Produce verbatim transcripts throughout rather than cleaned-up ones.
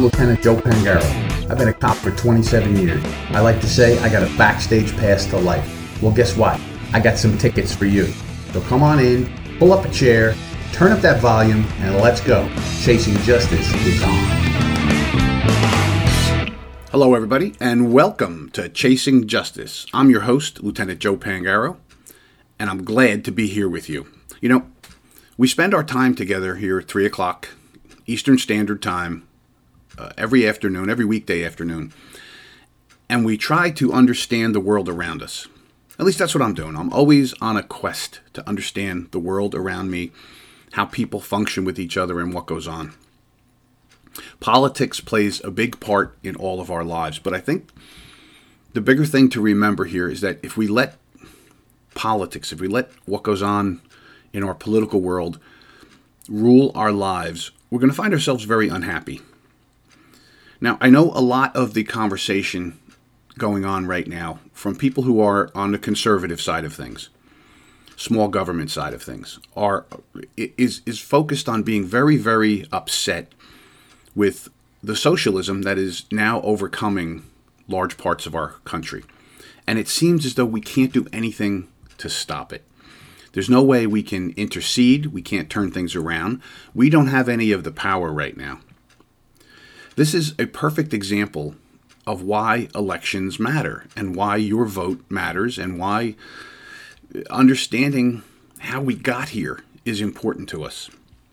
Lieutenant Joe Pangaro. I've been a cop for twenty-seven years. I like to say I got a backstage pass to life. Well, guess what? I got some tickets for you. So come on in, pull up a chair, turn up that volume, and let's go. Chasing Justice is on. Hello, everybody, and welcome to Chasing Justice. I'm your host, Lieutenant Joe Pangaro, and I'm glad to be here with you. You know, we spend our time together here at three o'clock Eastern Standard Time uh, every afternoon, every weekday afternoon, and we try to understand the world around us. At least that's what I'm doing. I'm always on a quest to understand the world around me, how people function with each other, and what goes on. Politics plays a big part in all of our lives, but I think the bigger thing to remember here is that if we let politics, if we let what goes on in our political world rule our lives, we're going to find ourselves very unhappy. Now, I know a lot of the conversation going on right now from people who are on the conservative side of things, small government side of things, are is is focused on being very, very upset with the socialism that is now overcoming large parts of our country. And it seems as though we can't do anything to stop it. There's no way we can intercede. We can't turn things around. We don't have any of the power right now. This is a perfect example of why elections matter and why your vote matters and why understanding how we got here is important to us.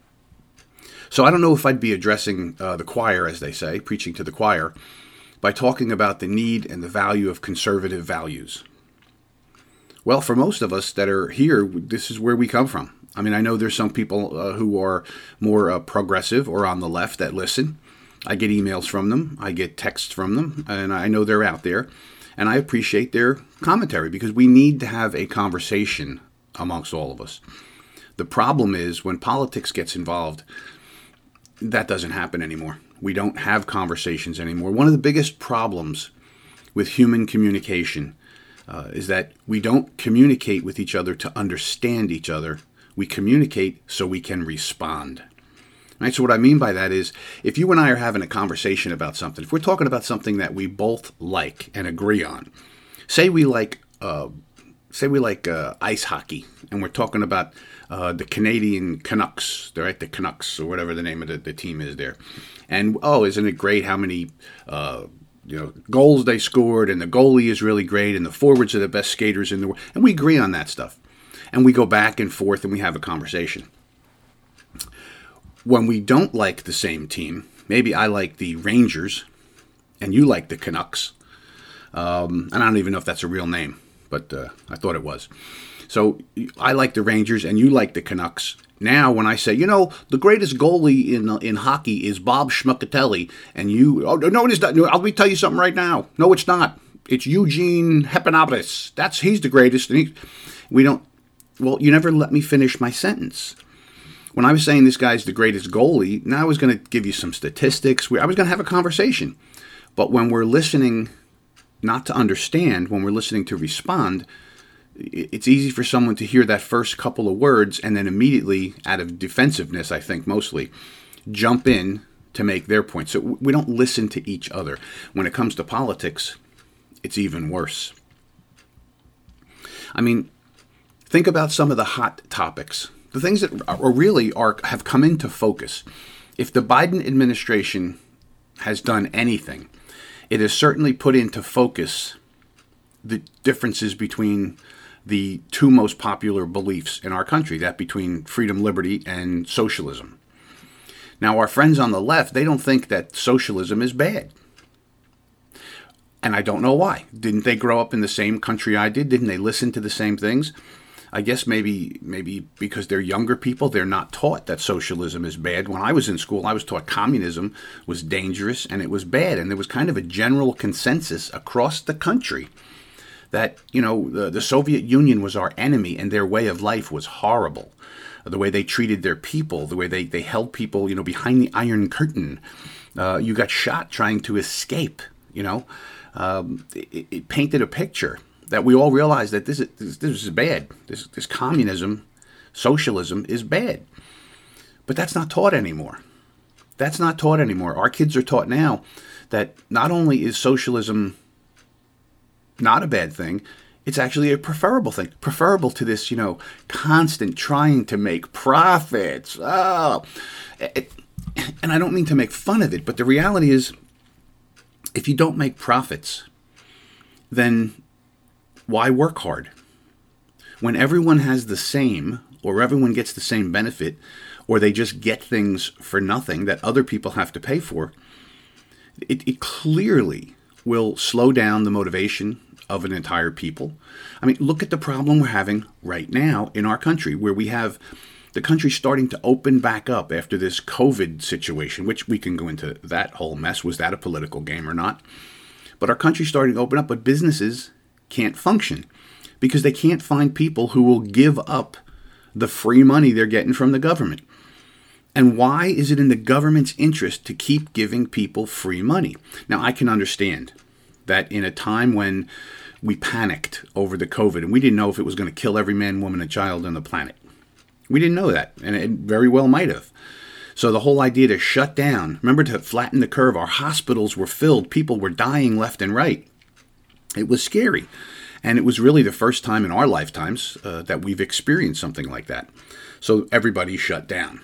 So I don't know if I'd be addressing uh, the choir, as they say, preaching to the choir, by talking about the need and the value of conservative values. Well, for most of us that are here, this is where we come from. I mean, I know there's some people uh, who are more uh, progressive or on the left that listen. I get emails from them. I get texts from them, and I know they're out there. And I appreciate their commentary because we need to have a conversation amongst all of us. The problem is when politics gets involved, that doesn't happen anymore. We don't have conversations anymore. One of the biggest problems with human communication uh, is that we don't communicate with each other to understand each other. We communicate so we can respond. Right? So what I mean by that is if you and I are having a conversation about something, if we're talking about something that we both like and agree on, say we like uh, say we like uh, ice hockey, and we're talking about uh, the Canadian Canucks, right? The Canucks, or whatever the name of the, the team is there. And, oh, isn't it great how many uh, you know goals they scored, and the goalie is really great, and the forwards are the best skaters in the world. And we agree on that stuff. And we go back and forth, and we have a conversation. When we don't like the same team, maybe I like the Rangers, and you like the Canucks. Um, and I don't even know if that's a real name, but uh, I thought it was. So I like the Rangers and you like the Canucks. Now when I say, you know, the greatest goalie in in hockey is Bob Schmuckatelli, and you, oh, no, it is not. No, let me tell you something right now. No, it's not. It's Eugene Hepanopolis. That's, he's the greatest. And he, we don't, well, you never let me finish my sentence. When I was saying this guy's the greatest goalie, now I was going to give you some statistics. I was going to have a conversation. But when we're listening not to understand, when we're listening to respond, it's easy for someone to hear that first couple of words and then immediately, out of defensiveness, I think mostly, jump in to make their point. So we don't listen to each other. When it comes to politics, it's even worse. I mean, think about some of the hot topics, the things that are really are have come into focus. If the Biden administration has done anything, it has certainly put into focus the differences between the two most popular beliefs in our country, that between freedom, liberty, and socialism. Now, our friends on the left, they don't think that socialism is bad. And I don't know why. Didn't they grow up in the same country I did? Didn't they listen to the same things? I guess maybe maybe because they're younger people, they're not taught that socialism is bad. When I was in school, I was taught communism was dangerous and it was bad. And there was kind of a general consensus across the country that, you know, the, the Soviet Union was our enemy and their way of life was horrible. The way they treated their people, the way they, they held people, you know, behind the Iron Curtain. Uh, you got shot trying to escape, you know. Um, it, it painted a picture that we all realize that this is, this, this is bad. This, this communism, socialism is bad. But that's not taught anymore. That's not taught anymore. Our kids are taught now that not only is socialism not a bad thing, it's actually a preferable thing. Preferable to this, you know, constant trying to make profits. Oh, it, and I don't mean to make fun of it, but the reality is, if you don't make profits, then why work hard? When everyone has the same, or everyone gets the same benefit, or they just get things for nothing that other people have to pay for, it, it clearly will slow down the motivation of an entire people. I mean, look at the problem we're having right now in our country, where we have the country starting to open back up after this COVID situation, which we can go into that whole mess. Was that a political game or not? But our country's starting to open up, but businesses can't function because they can't find people who will give up the free money they're getting from the government. And why is it in the government's interest to keep giving people free money? Now, I can understand that in a time when we panicked over the COVID and we didn't know if it was going to kill every man, woman, and child on the planet. We didn't know that, and it very well might have. So the whole idea to shut down, remember, to flatten the curve, our hospitals were filled, people were dying left and right. It was scary. And it was really the first time in our lifetimes uh, that we've experienced something like that. So everybody shut down.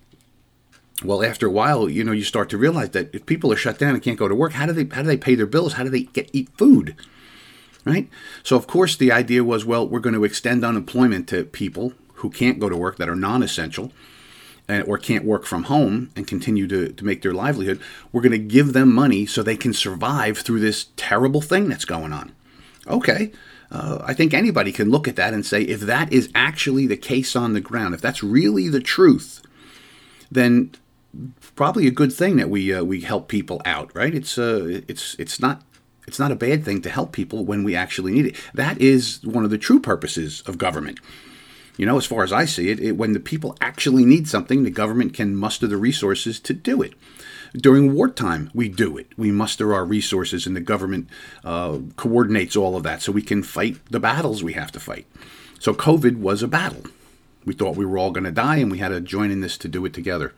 Well, after a while, you know, you start to realize that if people are shut down and can't go to work, how do they how do they pay their bills? How do they get eat food? Right? So, of course, the idea was, well, we're going to extend unemployment to people who can't go to work, that are non-essential, uh, or can't work from home and continue to, to make their livelihood. We're going to give them money so they can survive through this terrible thing that's going on. Okay. Uh, I think anybody can look at that and say, if that is actually the case on the ground, if that's really the truth, then probably a good thing that we uh, we help people out, right? It's uh, it's it's not it's not a bad thing to help people when we actually need it. That is one of the true purposes of government. You know, as far as I see it, it when the people actually need something, the government can muster the resources to do it. During wartime, we do it. We muster our resources, and the government uh, coordinates all of that so we can fight the battles we have to fight. So COVID was a battle. We thought we were all going to die, and we had to join in this to do it together.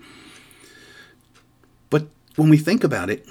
But when we think about it,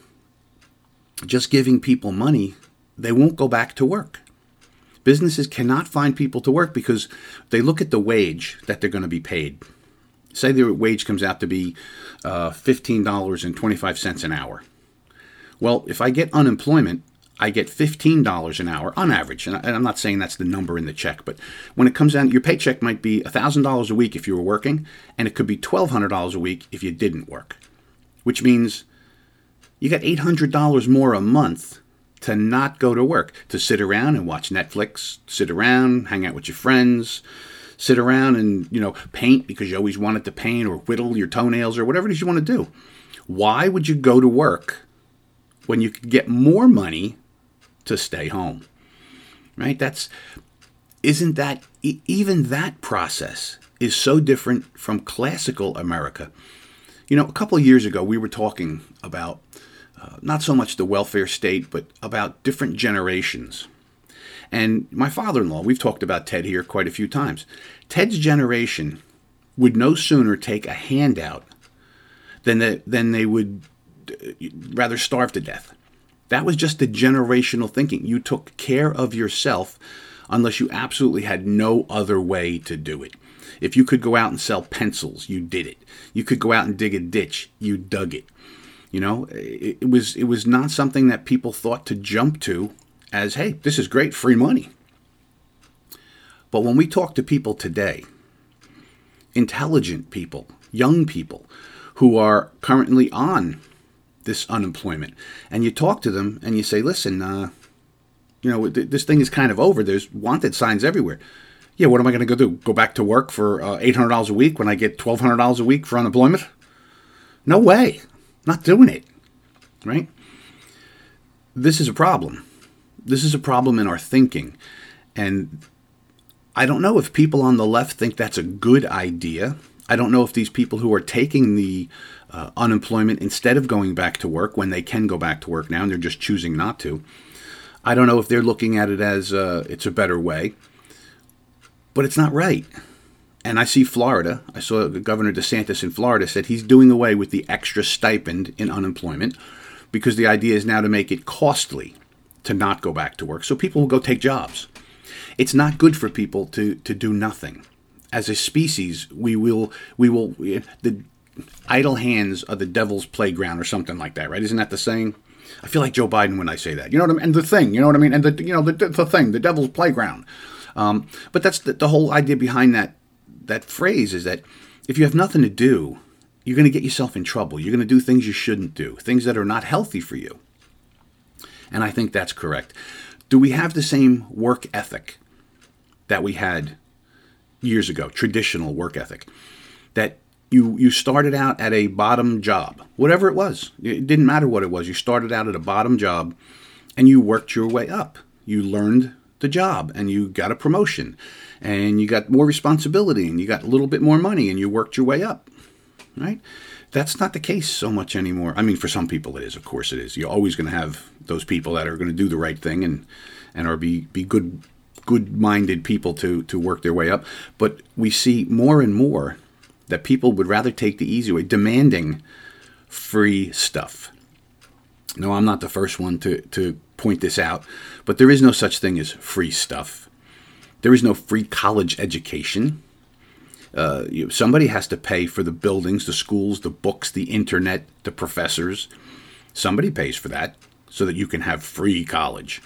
just giving people money, they won't go back to work. Businesses cannot find people to work because they look at the wage that they're going to be paid. Say their wage comes out to be uh, fifteen dollars and twenty-five cents an hour. Well, if I get unemployment, I get fifteen dollars an hour on average. And I'm not saying that's the number in the check, but when it comes down, your paycheck might be one thousand dollars a week if you were working, and it could be twelve hundred dollars a week if you didn't work, which means you got eight hundred dollars more a month to not go to work, to sit around and watch Netflix, sit around, hang out with your friends, sit around and, you know, paint because you always wanted to paint, or whittle your toenails, or whatever it is you want to do. Why would you go to work when you could get more money to stay home? Right? That's, isn't that, even that process is so different from classical America. You know, a couple of years ago, we were talking about uh, not so much the welfare state, but about different generations. And my father-in-law, we've talked about Ted here quite a few times. Ted's generation would no sooner take a handout than, the, than they would rather starve to death. That was just the generational thinking. You took care of yourself unless you absolutely had no other way to do it. If you could go out and sell pencils, you did it. You could go out and dig a ditch, you dug it. You know, it, it was it was not something that people thought to jump to as, hey, this is great, free money. But when we talk to people today, intelligent people, young people who are currently on this unemployment, and you talk to them and you say, listen, uh, you know, th- this thing is kind of over. There's wanted signs everywhere. Yeah, what am I going to go do? Go back to work for uh, eight hundred dollars a week when I get twelve hundred dollars a week for unemployment? No way. Not doing it. Right? This is a problem. This is a problem in our thinking. And I don't know if people on the left think that's a good idea. I don't know if these people who are taking the uh, unemployment instead of going back to work when they can go back to work now and they're just choosing not to, I don't know if they're looking at it as uh, it's a better way. But it's not right. And I see Florida. I saw Governor DeSantis in Florida said he's doing away with the extra stipend in unemployment because the idea is now to make it costly to not go back to work. So people will go take jobs. It's not good for people to, to do nothing. As a species, we will, we will, the idle hands are the devil's playground or something like that, right? Isn't that the saying? I feel like Joe Biden when I say that. You know what I mean? And the thing, you know what I mean? And the, you know, the, the thing, the devil's playground. Um, but that's the, the whole idea behind that that phrase is that if you have nothing to do, you're going to get yourself in trouble. You're going to do things you shouldn't do, things that are not healthy for you. And I think that's correct. Do we have the same work ethic that we had years ago, traditional work ethic, that you you started out at a bottom job, whatever it was. It didn't matter what it was. You started out at a bottom job and you worked your way up. You learned the job and you got a promotion and you got more responsibility and you got a little bit more money and you worked your way up, right? That's not the case so much anymore. I mean, for some people it is, of course it is. You're always going to have those people that are going to do the right thing and, and are be, be good, good-minded people to, to work their way up. But we see more and more that people would rather take the easy way, demanding free stuff. No, I'm not the first one to, to point this out, but there is no such thing as free stuff. There is no free college education. Uh, you, somebody has to pay for the buildings, the schools, the books, the internet, the professors. Somebody pays for that so that you can have free college.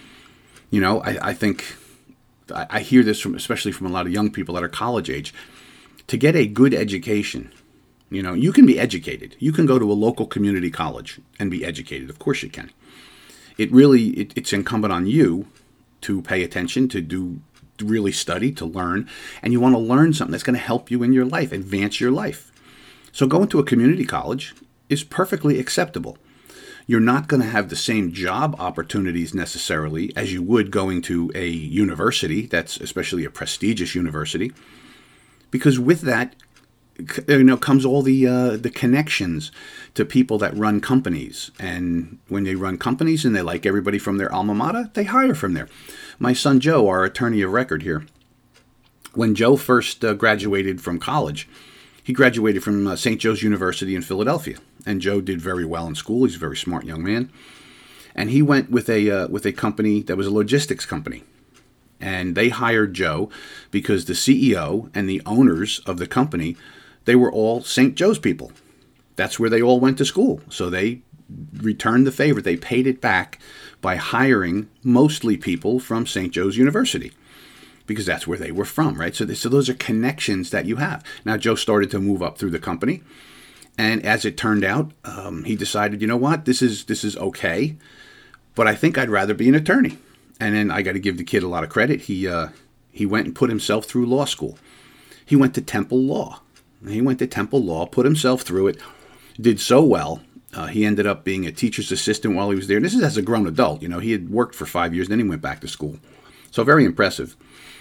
You know, I, I think, I, I hear this from, especially from a lot of young people that are college age. To get a good education, you know, you can be educated. You can go to a local community college and be educated. Of course you can. It really, it, it's incumbent on you to pay attention, to do, to really study, to learn. And you want to learn something that's going to help you in your life, advance your life. So going to a community college is perfectly acceptable. You're not going to have the same job opportunities necessarily as you would going to a university, that's especially a prestigious university. Because with that, you know, comes all the uh, the connections to people that run companies. And when they run companies and they like everybody from their alma mater, they hire from there. My son Joe, our attorney of record here, when Joe first uh, graduated from college, he graduated from uh, Saint Joe's University in Philadelphia. And Joe did very well in school. He's a very smart young man. And he went with a uh, with a company that was a logistics company. And they hired Joe because the C E O and the owners of the company, they were all Saint Joe's people. That's where they all went to school. So they returned the favor. They paid it back by hiring mostly people from Saint Joe's University because that's where they were from, right? So, they, so those are connections that you have. Now, Joe started to move up through the company. And as it turned out, um, he decided, you know what, this is this is okay, but I think I'd rather be an attorney. And then I got to give the kid a lot of credit. He uh, he went and put himself through law school. He went to Temple Law. He went to Temple Law, put himself through it, did so well. Uh, he ended up being a teacher's assistant while he was there. And this is as a grown adult. You know, he had worked for five years, then he went back to school. So very impressive.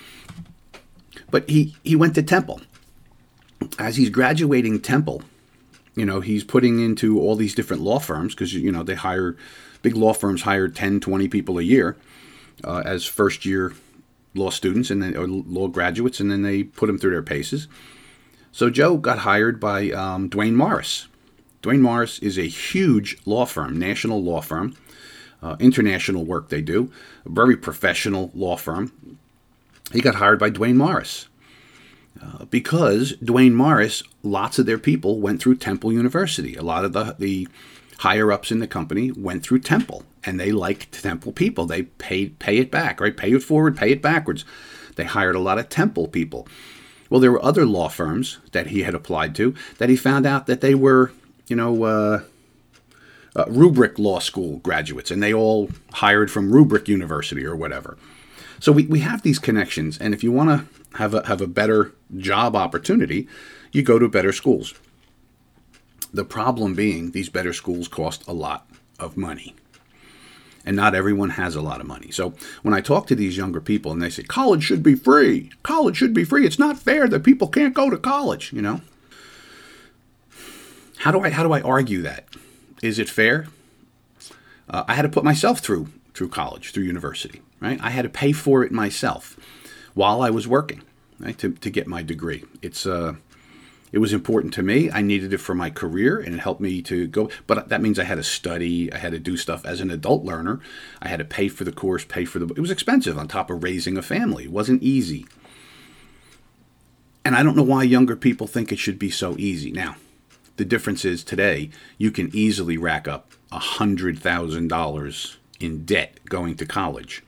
But he, he went to Temple. As he's graduating Temple, you know, he's putting into all these different law firms because, you know, they hire, big law firms hire ten, twenty people a year. Uh, as first-year law students and then or law graduates, and then they put them through their paces. So Joe got hired by um, Duane Morris. Duane Morris is a huge law firm, national law firm, uh, international work they do, a very professional law firm. He got hired by Duane Morris uh, because Duane Morris, lots of their people went through Temple University. A lot of the the higher-ups in the company went through Temple. And they liked Temple people. They paid, pay it back, right? Pay it forward, pay it backwards. They hired a lot of Temple people. Well, there were other law firms that he had applied to that he found out that they were, you know, uh, uh, Rubric Law School graduates, and they all hired from Rubric University or whatever. So we, we have these connections, and if you want to have a, have a better job opportunity, you go to better schools. The problem being these better schools cost a lot of money. And not everyone has a lot of money. So when I talk to these younger people and they say, college should be free, college should be free, it's not fair that people can't go to college, you know. How do I how do I argue that? Is it fair? Uh, I had to put myself through through college, through university, right? I had to pay for it myself while I was working. right, to, to get my degree. It's uh, it was important to me. I needed it for my career, and it helped me to go. But that means I had to study. I had to do stuff as an adult learner. I had to pay for the course, pay for the. It was expensive on top of raising a family. It wasn't easy. And I don't know why younger people think it should be so easy. Now, the difference is today you can easily rack up one hundred thousand dollars in debt going to college.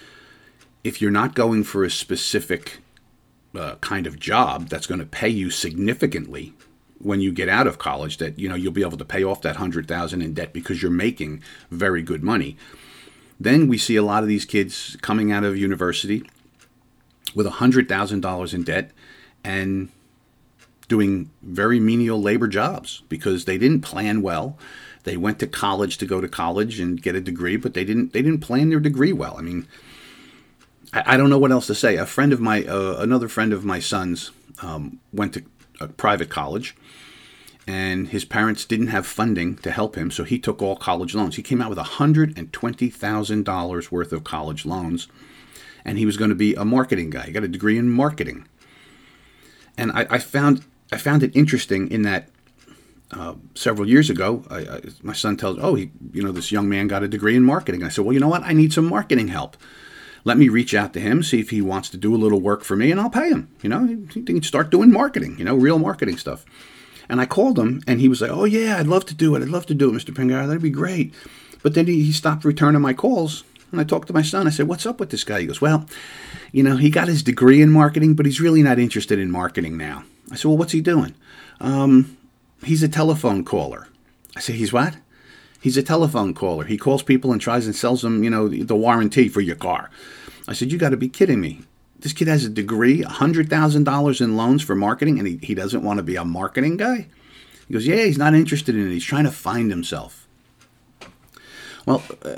If you're not going for a specific uh, kind of job that's going to pay you significantly when you get out of college, that you know you'll be able to pay off that one hundred thousand dollars in debt because you're making very good money, then we see a lot of these kids coming out of university with one hundred thousand dollars in debt and doing very menial labor jobs because they didn't plan well. They went to college to go to college and get a degree, but they didn't they didn't plan their degree well. I mean, I, I don't know what else to say. A friend of my, uh, another friend of my son's um, went to a private college, and his parents didn't have funding to help him, so he took all college loans. He came out with one hundred twenty thousand dollars worth of college loans, and he was going to be a marketing guy. He got a degree in marketing. And I, I found I found it interesting in that uh, several years ago, I, I, my son tells, oh, he, you know, this young man got a degree in marketing. I said, well, you know what? I need some marketing help. Let me reach out to him, see if he wants to do a little work for me, and I'll pay him. You know, he, he can start doing marketing, you know, real marketing stuff. And I called him, and he was like, oh, yeah, I'd love to do it. I'd love to do it, Mister Pangaro. That'd be great. But then he, he stopped returning my calls. And I talked to my son. I said, what's up with this guy? He goes, well, you know, he got his degree in marketing, but he's really not interested in marketing now. I said, well, what's he doing? Um, he's a telephone caller. I said, he's what? He's a telephone caller. He calls people and tries and sells them, you know, the, the warranty for your car. I said, you got to be kidding me. This kid has a degree, one hundred thousand dollars in loans for marketing, and he, he doesn't want to be a marketing guy? He goes, yeah, he's not interested in it. He's trying to find himself. Well, uh,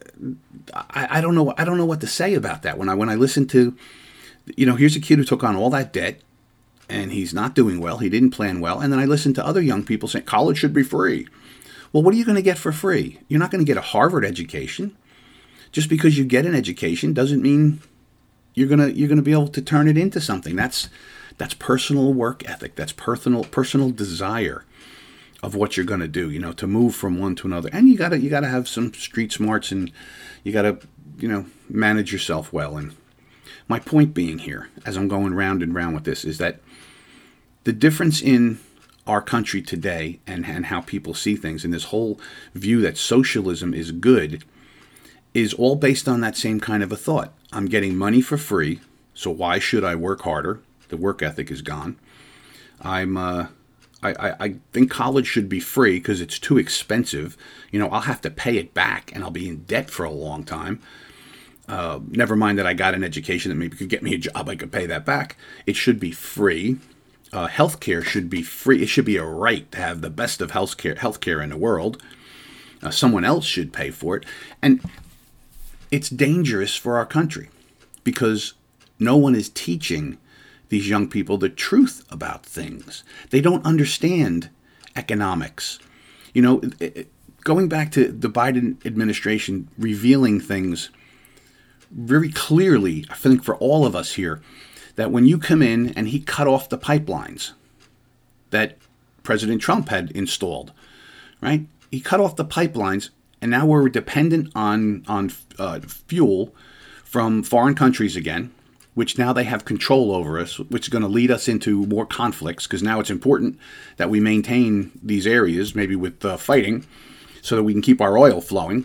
I, I don't know. I don't know what to say about that. When I when I listen to, you know, here's a kid who took on all that debt, and he's not doing well. He didn't plan well. And then I listen to other young people saying college should be free. Well, what are you going to get for free? You're not going to get a Harvard education. Just because you get an education doesn't mean you're gonna you're gonna be able to turn it into something. That's that's personal work ethic. That's personal personal desire of what you're going to do, you know, to move from one to another. And you got to you got to have some street smarts, and you got to, you know, manage yourself well. And my point being here, as I'm going round and round with this, is that the difference in our country today and, and how people see things, and this whole view that socialism is good, is all based on that same kind of a thought. I'm getting money for free, so why should I work harder? The work ethic is gone. I'm uh I, I, I think college should be free because it's too expensive. You know, I'll have to pay it back, and I'll be in debt for a long time. Uh, never mind that I got an education that maybe could get me a job. I could pay that back. It should be free. Uh, healthcare should be free. It should be a right to have the best of healthcare, healthcare in the world. Uh, someone else should pay for it. And it's dangerous for our country because no one is teaching these young people the truth about things. They don't understand economics. You know, it, it, going back to the Biden administration revealing things very clearly, I think for all of us here, that when you come in and he cut off the pipelines that President Trump had installed, right? He cut off the pipelines, and now we're dependent on, on uh, fuel from foreign countries again, which now they have control over us, which is going to lead us into more conflicts, because now it's important that we maintain these areas, maybe with uh, fighting, so that we can keep our oil flowing.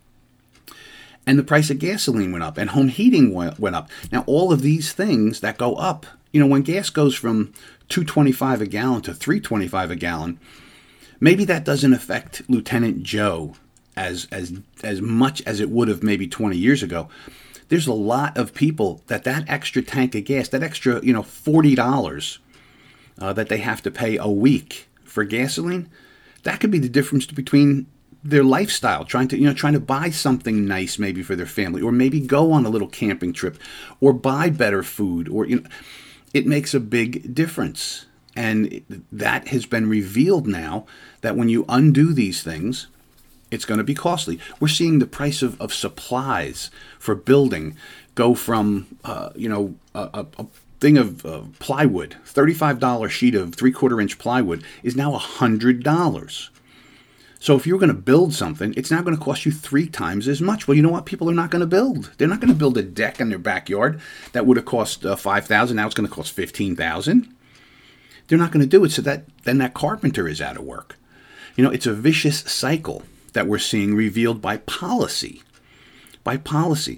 And the price of gasoline went up, and home heating went up. Now, all of these things that go up, you know, when gas goes from two twenty-five a gallon to three twenty-five a gallon, maybe that doesn't affect Lieutenant Joe as as as much as it would have maybe twenty years ago. There's a lot of people that that extra tank of gas, that extra, you know, forty dollars uh, that they have to pay a week for gasoline, that could be the difference between their lifestyle, trying to, you know, trying to buy something nice maybe for their family, or maybe go on a little camping trip, or buy better food, or, you know, it makes a big difference. And that has been revealed now, that when you undo these things, it's going to be costly. We're seeing the price of, of supplies for building go from, uh, you know, a, a thing of uh, plywood, thirty-five dollars sheet of three-quarter inch plywood is now one hundred dollars. So if you're going to build something, it's now going to cost you three times as much. Well, you know what? People are not going to build. They're not going to build a deck in their backyard that would have cost uh, five thousand dollars. Now it's going to cost fifteen thousand dollars. They're not going to do it. So that then that carpenter is out of work. You know, it's a vicious cycle that we're seeing revealed by policy. By policy.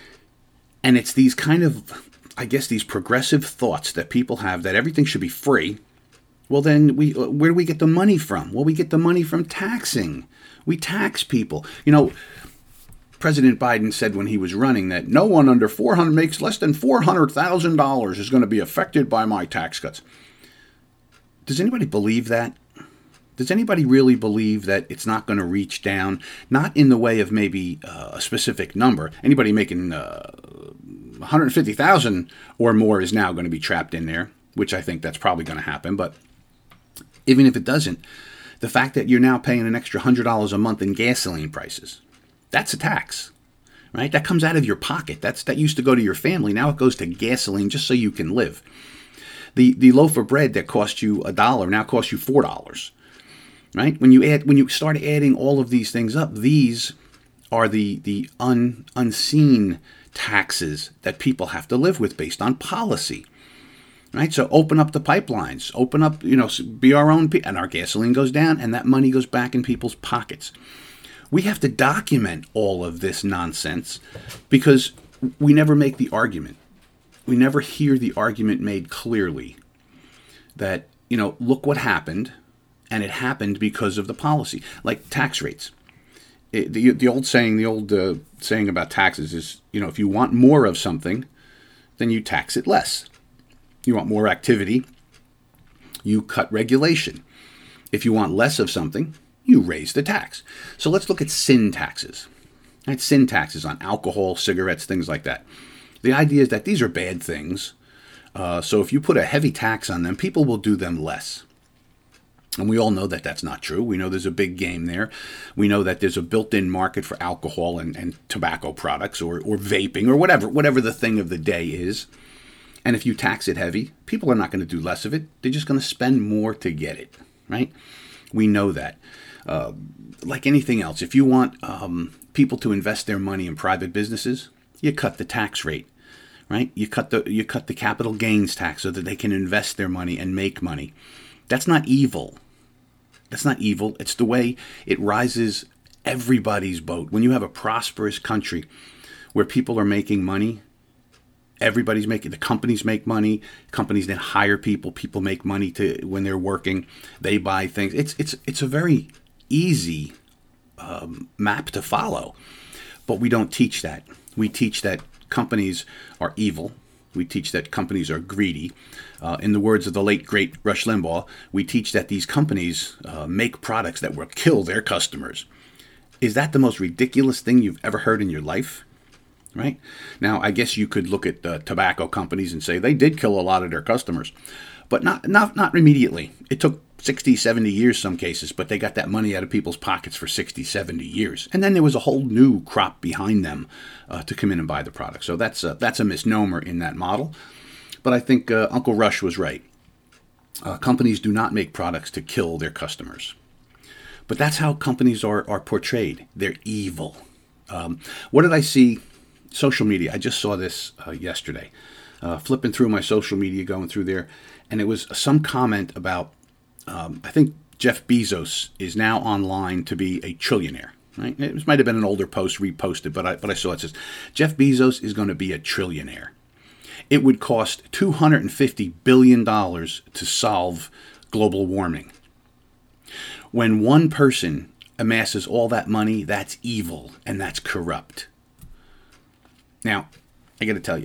And it's these kind of, I guess, these progressive thoughts that people have that everything should be free. Well, then we where do we get the money from? Well, we get the money from taxing. We tax people. You know, President Biden said when he was running that no one under four hundred makes less than four hundred thousand dollars is going to be affected by my tax cuts. Does anybody believe that? Does anybody really believe that it's not going to reach down? Not in the way of maybe uh, a specific number. Anybody making uh, one hundred fifty thousand dollars or more is now going to be trapped in there, which I think that's probably going to happen. But even if it doesn't, the fact that you're now paying an extra one hundred dollars a month in gasoline prices, that's a tax, right? That comes out of your pocket. That's that used to go to your family. Now it goes to gasoline just so you can live. The the loaf of bread that cost you a dollar now costs you four dollars, right? When you add when you start adding all of these things up, these are the the un, unseen taxes that people have to live with based on policy. Right, so open up the pipelines, open up, you know, be our own, and our gasoline goes down, and that money goes back in people's pockets. We have to document all of this nonsense because we never make the argument. We never hear the argument made clearly that, you know, look what happened, and it happened because of the policy, like tax rates. It, the the old saying, the old uh, saying about taxes is, you know, if you want more of something, then you tax it less. You want more activity, you cut regulation. If you want less of something, you raise the tax. So let's look at sin taxes. Right? Sin taxes on alcohol, cigarettes, things like that. The idea is that these are bad things. Uh, so if you put a heavy tax on them, people will do them less. And we all know that that's not true. We know there's a big game there. We know that there's a built-in market for alcohol and, and tobacco products or, or vaping or whatever, whatever the thing of the day is. And if you tax it heavy, people are not going to do less of it. They're just going to spend more to get it, right? We know that. Uh, like anything else, if you want um, people to invest their money in private businesses, you cut the tax rate, right? You cut the you cut the capital gains tax so that they can invest their money and make money. That's not evil. That's not evil. It's the way it rises everybody's boat. When you have a prosperous country where people are making money, everybody's making, the companies make money, companies then hire people, people make money to when they're working, they buy things. It's it's it's a very easy um, map to follow, but we don't teach that. We teach that companies are evil. We teach that companies are greedy. Uh, in the words of the late, great Rush Limbaugh, we teach that these companies uh, make products that will kill their customers. Is that the most ridiculous thing you've ever heard in your life? Right? Now, I guess you could look at the tobacco companies and say they did kill a lot of their customers, but not not not immediately. It took sixty, seventy years some cases, but they got that money out of people's pockets for sixty, seventy years. And then there was a whole new crop behind them uh, to come in and buy the product. So that's a, that's a misnomer in that model. But I think uh, Uncle Rush was right. Uh, companies do not make products to kill their customers. But that's how companies are, are portrayed. They're evil. Um, what did I see? Social media. I just saw this uh, yesterday. Uh, flipping through my social media, going through there, and it was some comment about, um, I think Jeff Bezos is now online to be a trillionaire. Right? It might have been an older post reposted, but I, but I saw it says, Jeff Bezos is going to be a trillionaire. It would cost two hundred fifty billion dollars to solve global warming. When one person amasses all that money, that's evil and that's corrupt. Now, I got to tell you,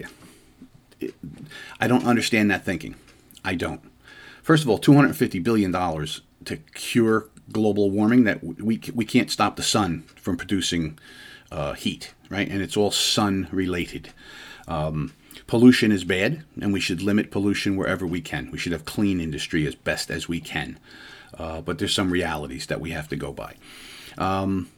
I don't understand that thinking. I don't. First of all, two hundred fifty billion dollars to cure global warming, that we we can't stop the sun from producing uh, heat, right? And it's all sun related. Um, pollution is bad, and we should limit pollution wherever we can. We should have clean industry as best as we can. Uh, but there's some realities that we have to go by. Um,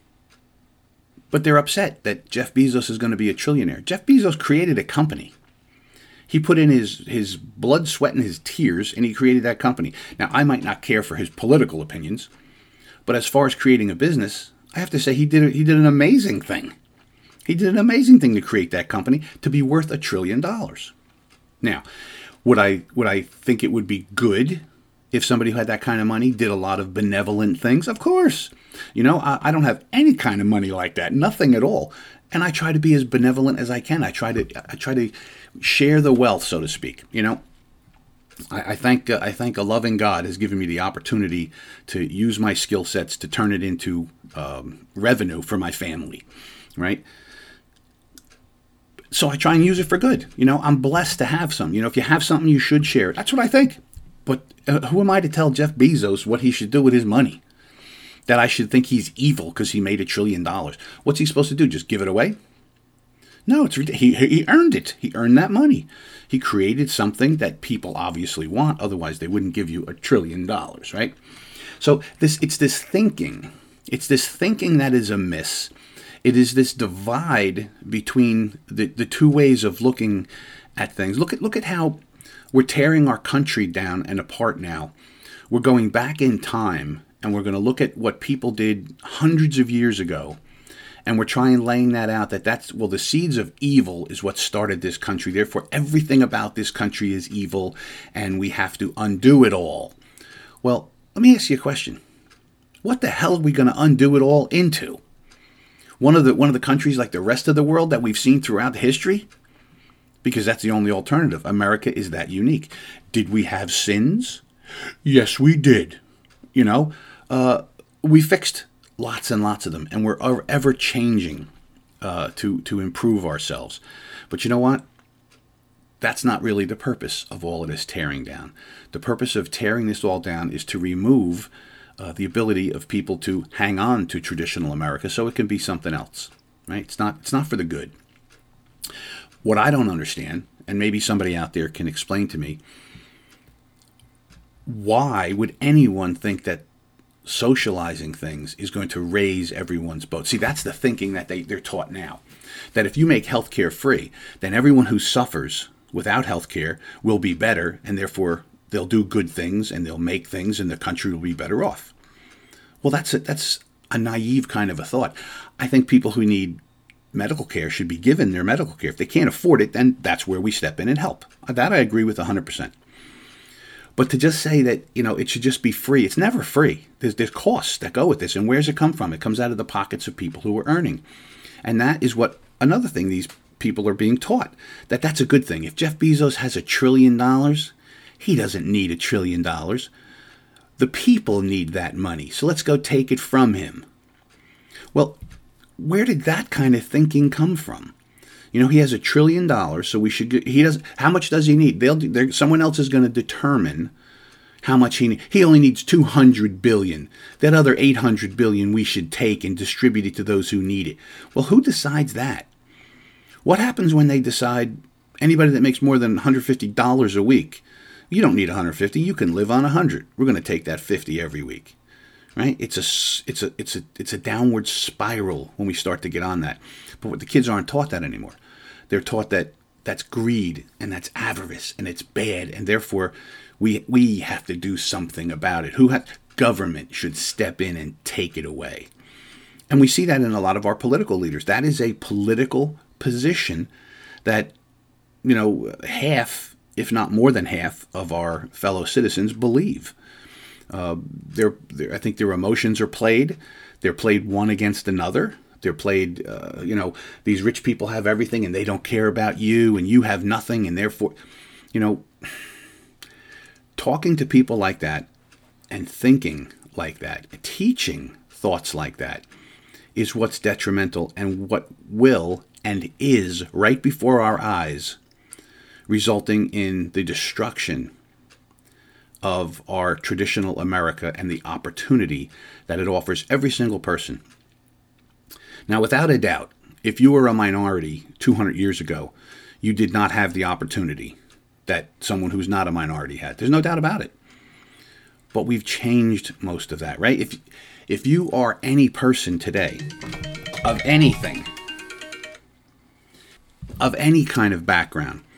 But they're upset that Jeff Bezos is going to be a trillionaire. Jeff Bezos created a company. He put in his, his blood, sweat, and his tears, and he created that company. Now, I might not care for his political opinions, but as far as creating a business, I have to say he did he did an amazing thing. He did an amazing thing to create that company to be worth a trillion dollars. Now, would I would I think it would be good if somebody who had that kind of money did a lot of benevolent things? Of course. You know, I, I don't have any kind of money like that, nothing at all. And I try to be as benevolent as I can. I try to I try to share the wealth, so to speak. You know, I, I thank uh, I thank a loving God has given me the opportunity to use my skill sets to turn it into um, revenue for my family, right? So I try and use it for good. You know, I'm blessed to have some. You know, if you have something, you should share it. That's what I think. But uh, who am I to tell Jeff Bezos what he should do with his money? That I should think he's evil because he made a trillion dollars. What's he supposed to do? Just give it away? No, it's he he earned it. He earned that money. He created something that people obviously want. Otherwise, they wouldn't give you a trillion dollars, right? So this it's this thinking. It's this thinking that is amiss. It is this divide between the, the two ways of looking at things. Look at look at how we're tearing our country down and apart now. We're going back in time, and we're going to look at what people did hundreds of years ago, and we're trying laying that out, that that's, well, the seeds of evil is what started this country. Therefore, everything about this country is evil, and we have to undo it all. Well, let me ask you a question. What the hell are we going to undo it all into? One of the one of the countries like the rest of the world that we've seen throughout history? Because that's the only alternative. America is that unique. Did we have sins? Yes, we did. You know, uh, we fixed lots and lots of them, and we're ever changing uh, to to improve ourselves. But you know what? That's not really the purpose of all of this tearing down. The purpose of tearing this all down is to remove uh, the ability of people to hang on to traditional America so it can be something else. Right? It's not. It's not for the good. What I don't understand, and maybe somebody out there can explain to me, why would anyone think that socializing things is going to raise everyone's boat? See, that's the thinking that they, they're taught now. That if you make healthcare free, then everyone who suffers without healthcare will be better, and therefore they'll do good things and they'll make things and the country will be better off. Well, that's a, that's a naive kind of a thought. I think people who need medical care should be given their medical care. If they can't afford it, then that's where we step in and help. That I agree with one hundred percent. But to just say that, you know, it should just be free, it's never free. There's there's costs that go with this. And where's it come from? It comes out of the pockets of people who are earning. And that is what, another thing these people are being taught, that that's a good thing. If Jeff Bezos has a trillion dollars, he doesn't need a trillion dollars. The people need that money. So let's go take it from him. Well, where did that kind of thinking come from? You know, he has a trillion dollars, so we should get, he does, how much does he need? They'll, someone else is going to determine how much he needs. He only needs two hundred billion. That other eight hundred billion we should take and distribute it to those who need it. Well, who decides that? What happens when they decide anybody that makes more than one hundred fifty dollars a week, you don't need one hundred fifty, you can live on one hundred. We're going to take that fifty every week. Right? It's a, it's a, it's a, it's a downward spiral when we start to get on that. But what the kids aren't taught that anymore. They're taught that that's greed and that's avarice and it's bad, and therefore we we have to do something about it. Who has, government should step in and take it away. And we see that in a lot of our political leaders. That is a political position that, you know, half, if not more than half, of our fellow citizens believe. Uh, they're, they're, I think their emotions are played. They're played one against another. They're played, uh, you know, these rich people have everything and they don't care about you, and you have nothing, and therefore, you know, talking to people like that and thinking like that, teaching thoughts like that is what's detrimental and what will and is right before our eyes resulting in the destruction of our traditional America and the opportunity that it offers every single person. Now, without a doubt, if you were a minority two hundred years ago, you did not have the opportunity that someone who's not a minority had. There's no doubt about it. But we've changed most of that, right? If if you are any person today, of anything, of any kind of background,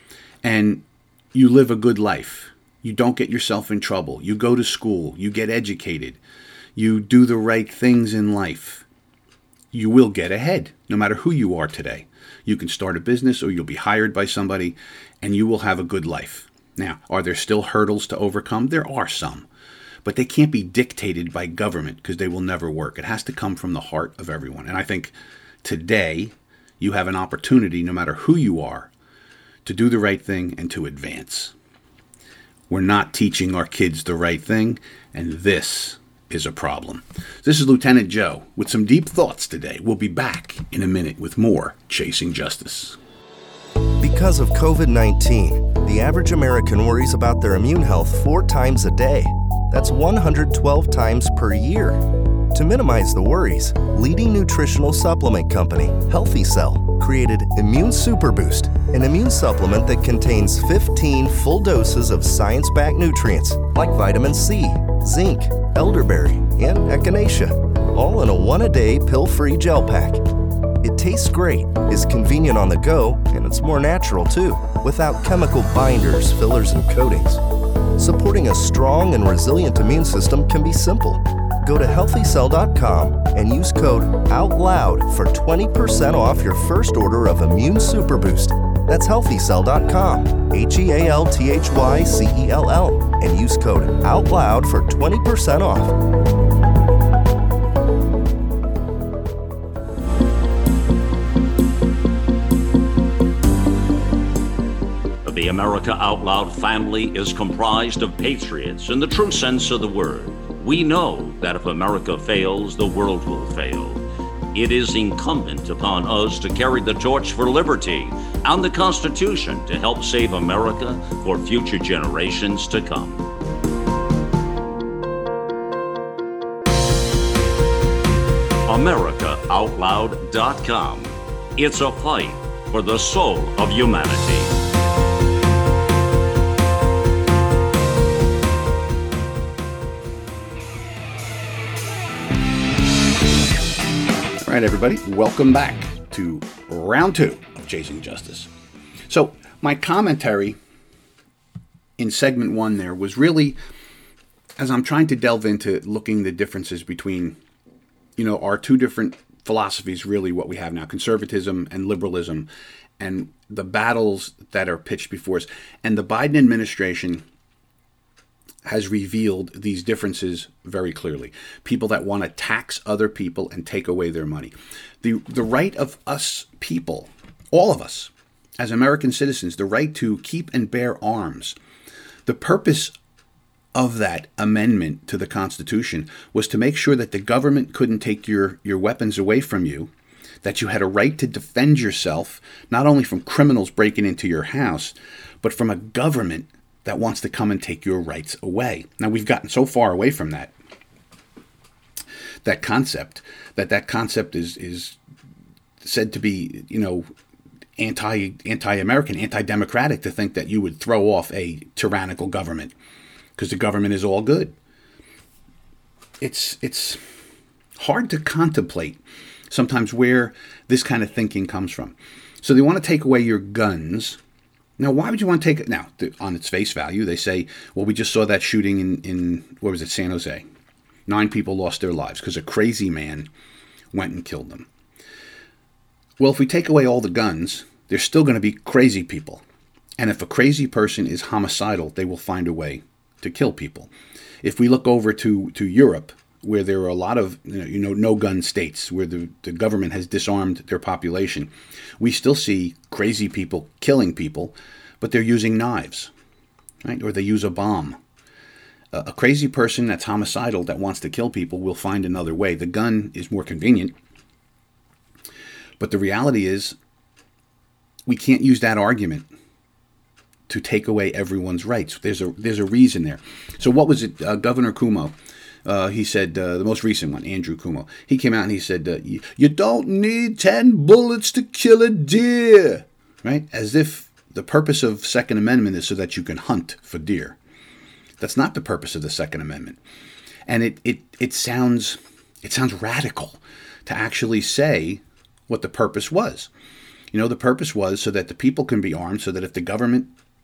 and you live a good life. You don't get yourself in trouble. You go to school. You get educated. You do the right things in life. You will get ahead, no matter who you are today. You can start a business or you'll be hired by somebody, and you will have a good life. Now, are there still hurdles to overcome? There are some. But they can't be dictated by government because they will never work. It has to come from the heart of everyone. And I think today you have an opportunity, no matter who you are, to do the right thing and to advance. We're not teaching our kids the right thing, and this is a problem. This is Lieutenant Joe with some deep thoughts today. We'll be back in a minute with more Chasing Justice. Because of covid nineteen, the average American worries about their immune health four times a day. That's one hundred twelve times per year. To minimize the worries, leading nutritional supplement company, Healthy Cell, created Immune Super Boost, an immune supplement that contains fifteen full doses of science-backed nutrients like vitamin C, zinc, elderberry, and echinacea, all in a one-a-day pill-free gel pack. It tastes great, is convenient on the go, and it's more natural too, without chemical binders, fillers, and coatings. Supporting a strong and resilient immune system can be simple. Go to healthy cell dot com and use code OUTLOUD for twenty percent off your first order of Immune Super Boost. That's healthy cell dot com, H E A L T H Y C E L L, and use code OUTLOUD for twenty percent off. The America Out Loud family is comprised of patriots in the true sense of the word. We know that if America fails, the world will fail. It is incumbent upon us to carry the torch for liberty and the Constitution to help save America for future generations to come. America Out Loud dot com. It's a fight for the soul of humanity. All right, everybody, welcome back to round two of Chasing Justice. So my commentary in segment one there was really, as I'm trying to delve into looking the differences between, you know, our two different philosophies, really what we have now, conservatism and liberalism, and the battles that are pitched before us. And the Biden administration has revealed these differences very clearly. People that want to tax other people and take away their money. The the right of us people, all of us, as American citizens, the right to keep and bear arms. The purpose of that amendment to the Constitution was to make sure that the government couldn't take your, your weapons away from you, that you had a right to defend yourself, not only from criminals breaking into your house, but from a government that wants to come and take your rights away. Now, we've gotten so far away from that, that concept, that that concept is is said to be, you know, anti, anti-American, anti-democratic, to think that you would throw off a tyrannical government because the government is all good. It's it's hard to contemplate sometimes where this kind of thinking comes from. So they want to take away your guns. Now, why would you want to take it? Now, on its face value, they say, well, we just saw that shooting in, in what was it, San Jose. Nine people lost their lives because a crazy man went and killed them. Well, if we take away all the guns, there's still going to be crazy people. And if a crazy person is homicidal, they will find a way to kill people. If we look over to, to Europe, where there are a lot of you know, you know no-gun states, where the, the government has disarmed their population, we still see crazy people killing people, but they're using knives, right? Or they use a bomb. Uh, a crazy person that's homicidal, that wants to kill people, will find another way. The gun is more convenient, but the reality is we can't use that argument to take away everyone's rights. There's a there's a reason there. So what was it? Uh, Governor Cuomo, uh, he said, uh, the most recent one, Andrew Cuomo, he came out and he said, uh, you, you don't need ten bullets to kill a deer, right? As if the purpose of Second Amendment is so that you can hunt for deer. That's not the purpose of the Second Amendment. And it it it sounds it sounds radical to actually say what the purpose was. You know, the purpose was so that the people can be armed, so that if the government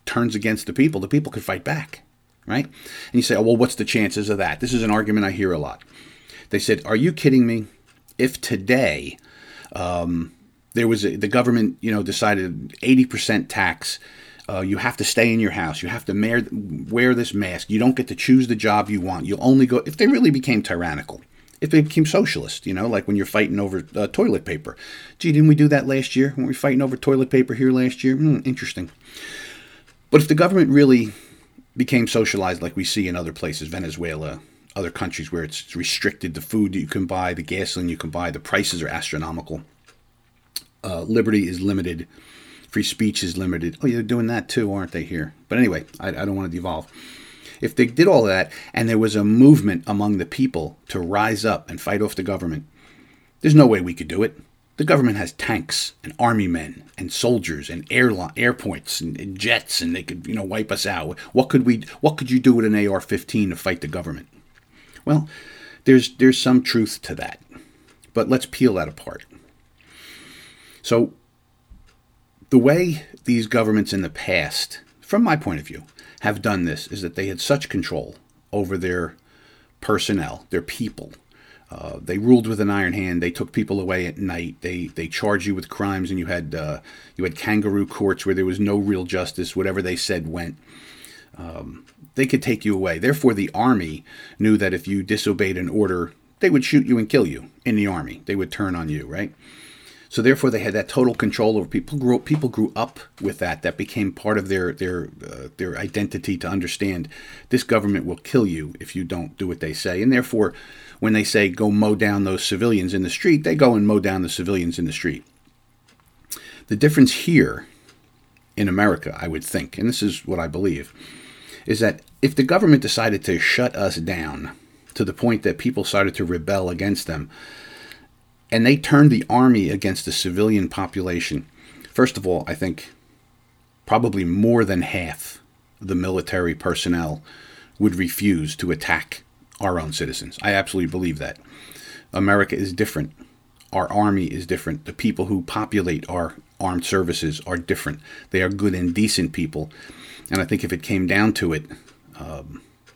turns against the people, the people could fight back, right? And you say, oh, well, what's the chances of that? This is an argument I hear a lot. They said, are you kidding me? If today um, there was a, the government, you know, decided eighty percent tax, uh, you have to stay in your house, you have to wear, wear this mask, you don't get to choose the job you want, you'll only go, if they really became tyrannical, if they became socialist, you know, like when you're fighting over uh, toilet paper. Gee, didn't we do that last year when we were fighting over toilet paper here last year? Hmm, interesting. But if the government really became socialized like we see in other places, Venezuela, other countries where it's restricted, the food that you can buy, the gasoline you can buy, the prices are astronomical. Uh, liberty is limited. Free speech is limited. Oh, you're doing that too, aren't they here? But anyway, I, I don't want to devolve. If they did all that and there was a movement among the people to rise up and fight off the government, there's no way we could do it. The government has tanks and army men and soldiers and airline, airports and, and jets, and they could, you know, wipe us out. What could we? What could you do with an A R fifteen to fight the government? Well, there's there's some truth to that, but let's peel that apart. So, the way these governments in the past, from my point of view, have done this is that they had such control over their personnel, their people. Uh, they ruled with an iron hand. They took people away at night. They they charged you with crimes, and you had uh, you had kangaroo courts where there was no real justice. Whatever they said went. Um, they could take you away. Therefore, the army knew that if you disobeyed an order, they would shoot you and kill you in the army. They would turn on you, right? So therefore, they had that total control over people. Grew, people grew up with that. That became part of their their uh, their identity to understand this government will kill you if you don't do what they say. And therefore, when they say go mow down those civilians in the street, they go and mow down the civilians in the street. The difference here in America, I would think, and this is what I believe, is that if the government decided to shut us down to the point that people started to rebel against them, and they turned the army against the civilian population, first of all, I think probably more than half the military personnel would refuse to attack our own citizens. I absolutely believe that. America is different. Our army is different. The people who populate our armed services are different. They are good and decent people. And I think if it came down to it, um,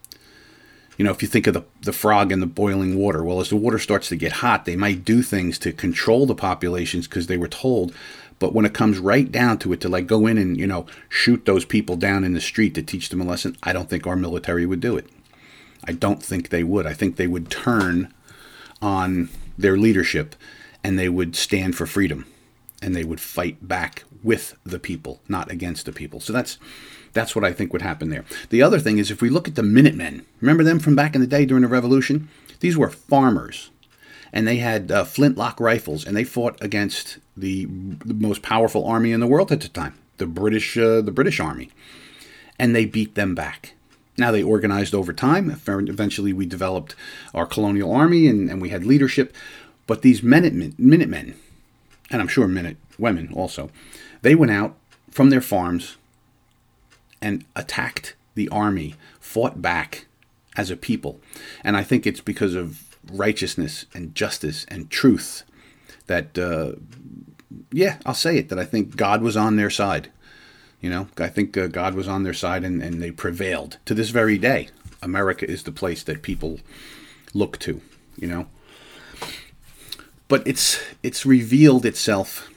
you know, if you think of the, the frog in the boiling water, well, as the water starts to get hot, they might do things to control the populations because they were told. But when it comes right down to it, to like go in and, you know, shoot those people down in the street to teach them a lesson, I don't think our military would do it. I don't think they would. I think they would turn on their leadership and they would stand for freedom and they would fight back with the people, not against the people. So that's that's what I think would happen there. The other thing is if we look at the Minutemen, remember them from back in the day during the Revolution? These were farmers and they had uh, flintlock rifles and they fought against the, the most powerful army in the world at the time, the British, uh, the British Army, and they beat them back. Now they organized over time. Eventually we developed our colonial army and, and we had leadership. But these Minutemen, Minutemen, and I'm sure Minute women also, they went out from their farms and attacked the army, fought back as a people. And I think it's because of righteousness and justice and truth that, uh, yeah, I'll say it, that I think God was on their side. You know, I think uh, God was on their side and, and they prevailed. To this very day, America is the place that people look to, you know. But it's it's revealed itself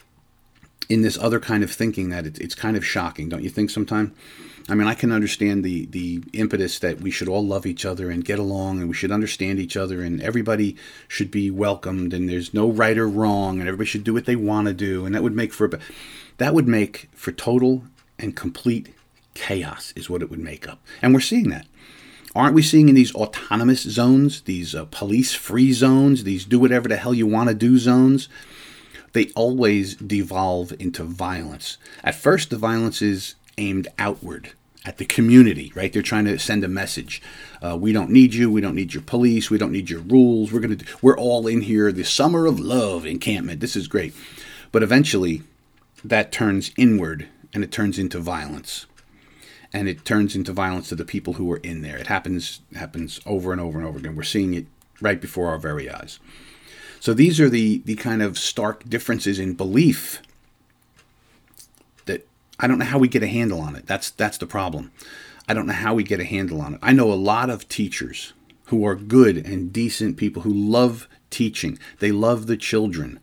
in this other kind of thinking that it, it's kind of shocking, don't you think sometimes? I mean, I can understand the, the impetus that we should all love each other and get along and we should understand each other and everybody should be welcomed and there's no right or wrong and everybody should do what they want to do. And that would make for a, that would make for total and complete chaos is what it would make up. And we're seeing that. Aren't we seeing in these autonomous zones, these uh, police-free zones, these do-whatever the hell you want to do zones? They always devolve into violence. At first, the violence is aimed outward at the community, right? They're trying to send a message. Uh, we don't need you. We don't need your police. We don't need your rules. We're gonna. Do, we're all in here. The summer of love encampment. This is great. But eventually, that turns inward and it turns into violence. And it turns into violence to the people who are in there. It happens happens over and over and over again. We're seeing it right before our very eyes. So these are the, the kind of stark differences in belief that I don't know how we get a handle on it. That's that's the problem. I don't know how we get a handle on it. I know a lot of teachers who are good and decent people who love teaching. They love the children.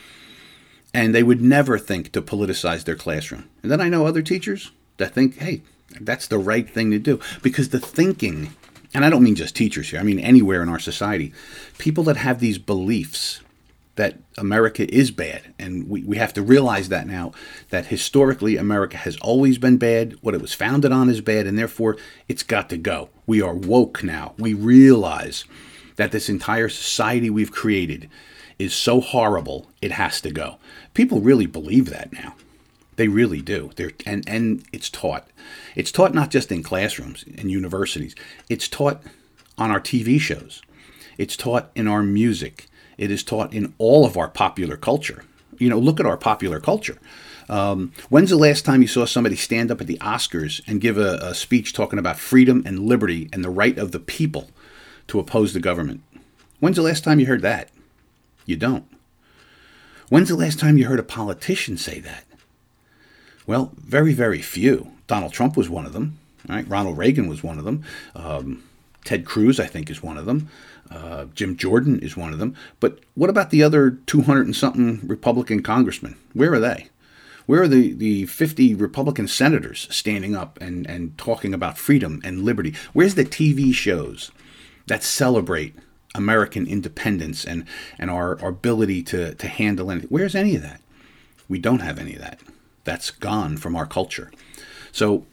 And they would never think to politicize their classroom. And then I know other teachers that think, hey, that's the right thing to do. Because the thinking, and I don't mean just teachers here, I mean anywhere in our society, people that have these beliefs that America is bad, and we, we have to realize that now, that historically America has always been bad, what it was founded on is bad, and therefore it's got to go. We are woke now. We realize that this entire society we've created is so horrible, it has to go. People really believe that now. They really do. They're, and, and it's taught. It's taught not just in classrooms and universities. It's taught on our T V shows. It's taught in our music. It is taught in all of our popular culture. You know, look at our popular culture. Um, when's the last time you saw somebody stand up at the Oscars and give a, a speech talking about freedom and liberty and the right of the people to oppose the government? When's the last time you heard that? You don't. When's the last time you heard a politician say that? Well, very, very few. Donald Trump was one of them. Right? Ronald Reagan was one of them. Um, Ted Cruz, I think, is one of them. Uh, Jim Jordan is one of them. But what about the other two hundred and something Republican congressmen? Where are they? Where are the, the fifty Republican senators standing up and, and talking about freedom and liberty? Where's the T V shows that celebrate American independence and, and our, our ability to, to handle anything? Where's any of that? We don't have any of that. That's gone from our culture. So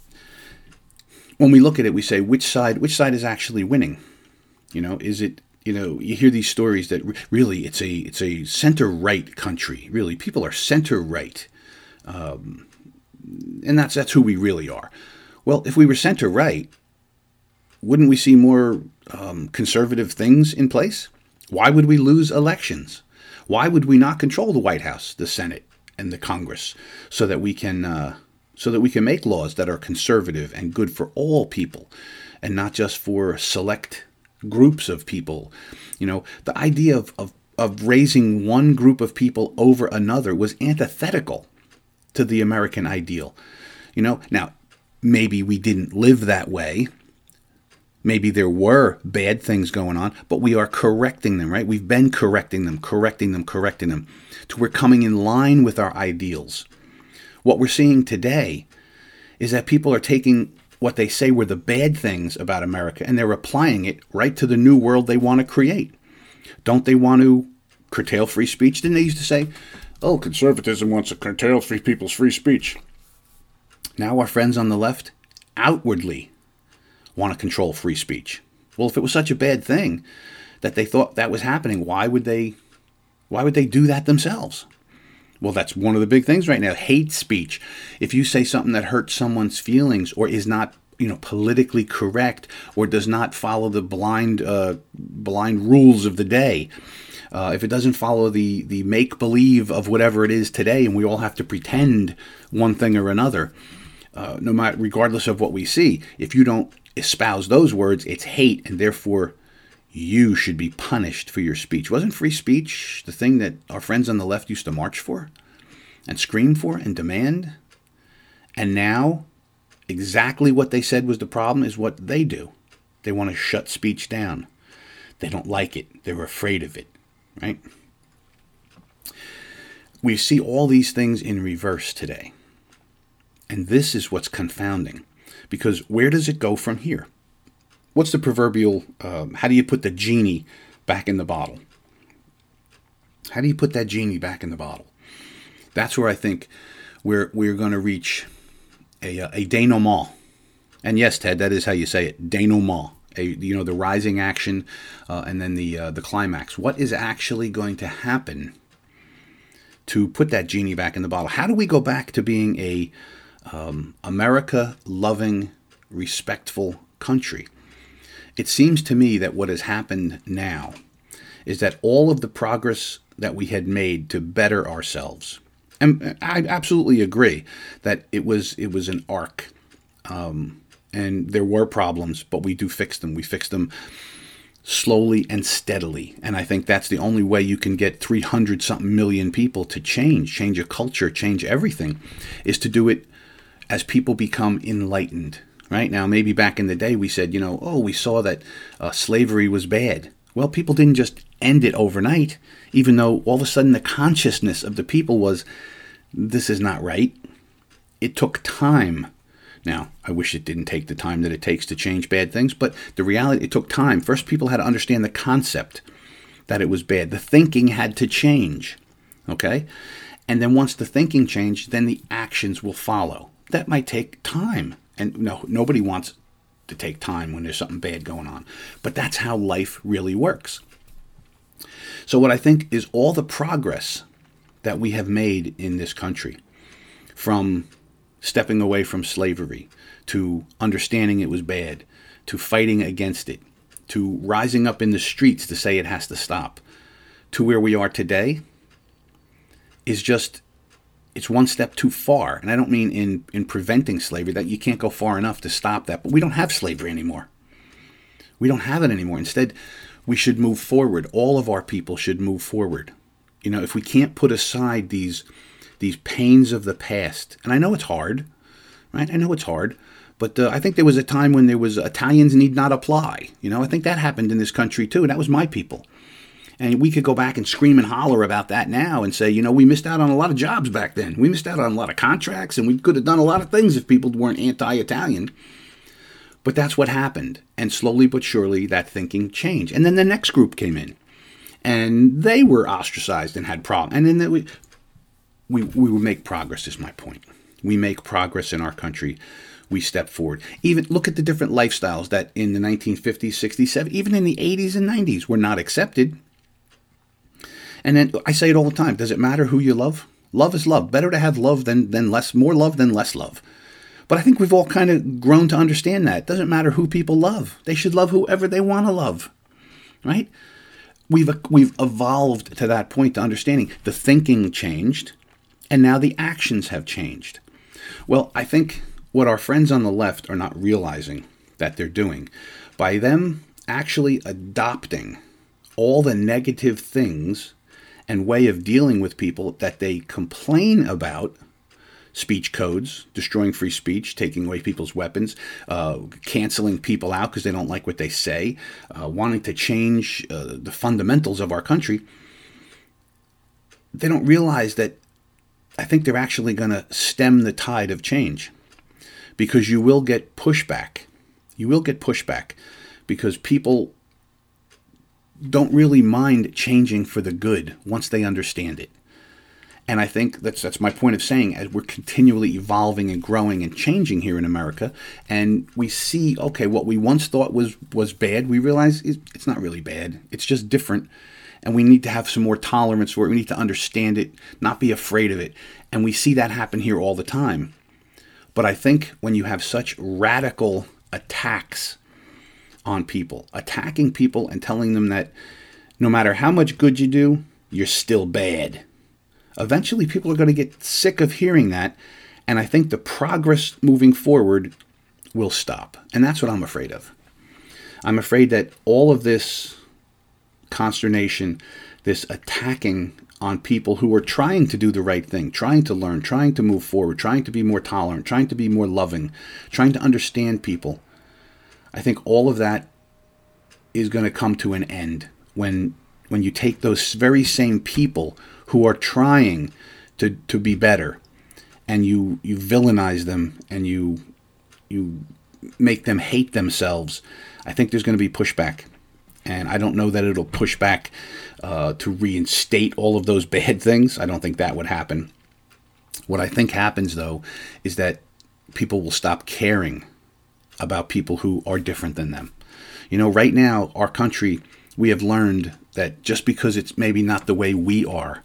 when we look at it, we say, which side which side is actually winning? You know, is it, you know, you hear these stories that really it's a it's a center-right country. Really, people are center-right. Um, and that's that's who we really are. Well, if we were center-right, wouldn't we see more um, conservative things in place? Why would we lose elections? Why would we not control the White House, the Senate, and the Congress so that we can uh, so that we can make laws that are conservative and good for all people and not just for select groups of people? You know, the idea of, of, of raising one group of people over another was antithetical to the American ideal. You know, now, maybe we didn't live that way. Maybe there were bad things going on, but we are correcting them, right? We've been correcting them, correcting them, correcting them, till we're coming in line with our ideals. What we're seeing today is that people are taking what they say were the bad things about America and they're applying it right to the new world they want to create. Don't they want to curtail free speech? Didn't they used to say, oh, conservatism wants to curtail free people's free speech? Now our friends on the left outwardly want to control free speech. Well, if it was such a bad thing that they thought that was happening, why would they why would they do that themselves? Well, that's one of the big things right now, hate speech. If you say something that hurts someone's feelings or is not, you know, politically correct or does not follow the blind uh, blind rules of the day, uh, if it doesn't follow the, the make-believe of whatever it is today, and we all have to pretend one thing or another, uh, no matter, regardless of what we see, if you don't espouse those words, it's hate, and therefore you should be punished for your speech. Wasn't free speech the thing that our friends on the left used to march for and scream for and demand? And now, exactly what they said was the problem is what they do. They want to shut speech down. They don't like it. They're afraid of it, right? We see all these things in reverse today. And this is what's confounding. Because where does it go from here? What's the proverbial, um, how do you put the genie back in the bottle? How do you put that genie back in the bottle? That's where I think we're we're going to reach a, a denouement. And yes, Ted, that is how you say it, denouement. A, you know, the rising action uh, and then the uh, the climax. What is actually going to happen to put that genie back in the bottle? How do we go back to being a um, America-loving, respectful country? It seems to me that what has happened now is that all of the progress that we had made to better ourselves, and I absolutely agree that it was it was an arc, um, and there were problems, but we do fix them. We fix them slowly and steadily, and I think that's the only way you can get three hundred something million people to change, change a culture, change everything, is to do it as people become enlightened, right? Now, maybe back in the day we said, you know, oh, we saw that uh, slavery was bad. Well, people didn't just end it overnight, even though all of a sudden the consciousness of the people was, this is not right. It took time. Now, I wish it didn't take the time that it takes to change bad things, but the reality, it took time. First, people had to understand the concept that it was bad. The thinking had to change, okay? And then once the thinking changed, then the actions will follow. That might take time. And no, nobody wants to take time when there's something bad going on. But that's how life really works. So what I think is all the progress that we have made in this country, from stepping away from slavery, to understanding it was bad, to fighting against it, to rising up in the streets to say it has to stop, to where we are today, is just, it's one step too far. And I don't mean in, in preventing slavery, that you can't go far enough to stop that, but we don't have slavery anymore. We don't have it anymore. Instead, we should move forward. All of our people should move forward. You know, if we can't put aside these these pains of the past, and I know it's hard, right? I know it's hard, but uh, I think there was a time when there was Italians need not apply. You know, I think that happened in this country too, and that was my people. And we could go back and scream and holler about that now and say, you know, we missed out on a lot of jobs back then. We missed out on a lot of contracts, and we could have done a lot of things if people weren't anti-Italian. But that's what happened. And slowly but surely that thinking changed. And then the next group came in, and they were ostracized and had problems. And then we, we, we would make progress, is my point. We make progress in our country. We step forward. Even look at the different lifestyles that in the nineteen fifties, sixties, seventies, even in the eighties and nineties were not accepted. And then I say it all the time. Does it matter who you love? Love is love. Better to have love than, than less, more love than less love. But I think we've all kind of grown to understand that. It doesn't matter who people love. They should love whoever they want to love, right? We've we've evolved to that point to understanding. The thinking changed, and now the actions have changed. Well, I think what our friends on the left are not realizing that they're doing, by them actually adopting all the negative things and way of dealing with people that they complain about, speech codes, destroying free speech, taking away people's weapons, uh, canceling people out because they don't like what they say, uh, wanting to change uh, the fundamentals of our country, they don't realize that I think they're actually going to stem the tide of change, because you will get pushback. You will get pushback because people don't really mind changing for the good once they understand it. And I think that's that's my point of saying, as we're continually evolving and growing and changing here in America, and we see, okay, what we once thought was, was bad, we realize it's not really bad. It's just different. And we need to have some more tolerance for it. We need to understand it, not be afraid of it. And we see that happen here all the time. But I think when you have such radical attacks on people, attacking people and telling them that no matter how much good you do, you're still bad, eventually people are going to get sick of hearing that. And I think the progress moving forward will stop. And that's what I'm afraid of. I'm afraid that all of this consternation, this attacking on people who are trying to do the right thing, trying to learn, trying to move forward, trying to be more tolerant, trying to be more loving, trying to understand people, I think all of that is going to come to an end when when you take those very same people who are trying to, to be better, and you, you villainize them and you you make them hate themselves. I think there's going to be pushback. And I don't know that it'll push back uh, to reinstate all of those bad things. I don't think that would happen. What I think happens, though, is that people will stop caring about people who are different than them. You know, right now, our country, we have learned that just because it's maybe not the way we are,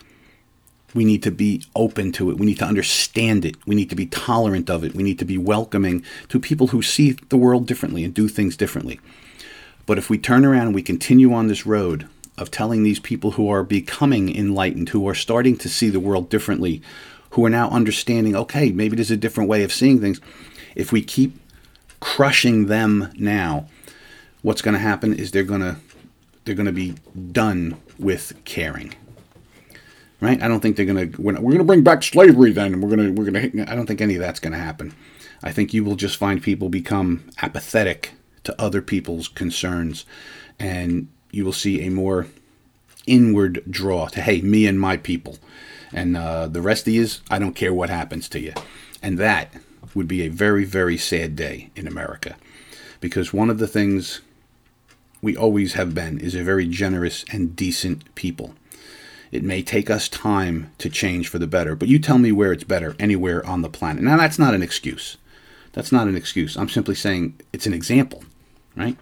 we need to be open to it. We need to understand it. We need to be tolerant of it. We need to be welcoming to people who see the world differently and do things differently. But if we turn around and we continue on this road of telling these people who are becoming enlightened, who are starting to see the world differently, who are now understanding, okay, maybe there's a different way of seeing things, if we keep crushing them now, what's going to happen is they're going to they're going to be done with caring. right? I don't think they're going to, we're going to bring back slavery then. We're going to, we're going to, I don't think any of that's going to happen. I think you will just find people become apathetic to other people's concerns, and you will see a more inward draw to, hey, me and my people. And uh, the rest of you, I don't care what happens to you. And that would be a very, very sad day in America. Because one of the things we always have been is a very generous and decent people. It may take us time to change for the better, but you tell me where it's better anywhere on the planet. Now, that's not an excuse. That's not an excuse. I'm simply saying it's an example, right?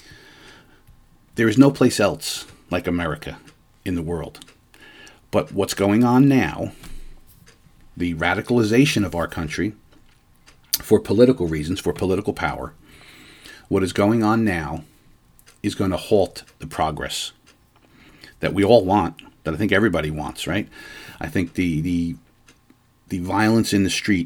There is no place else like America in the world. But what's going on now, the radicalization of our country for political reasons, for political power, what is going on now is going to halt the progress that we all want, that I think everybody wants, right? I think the the the violence in the street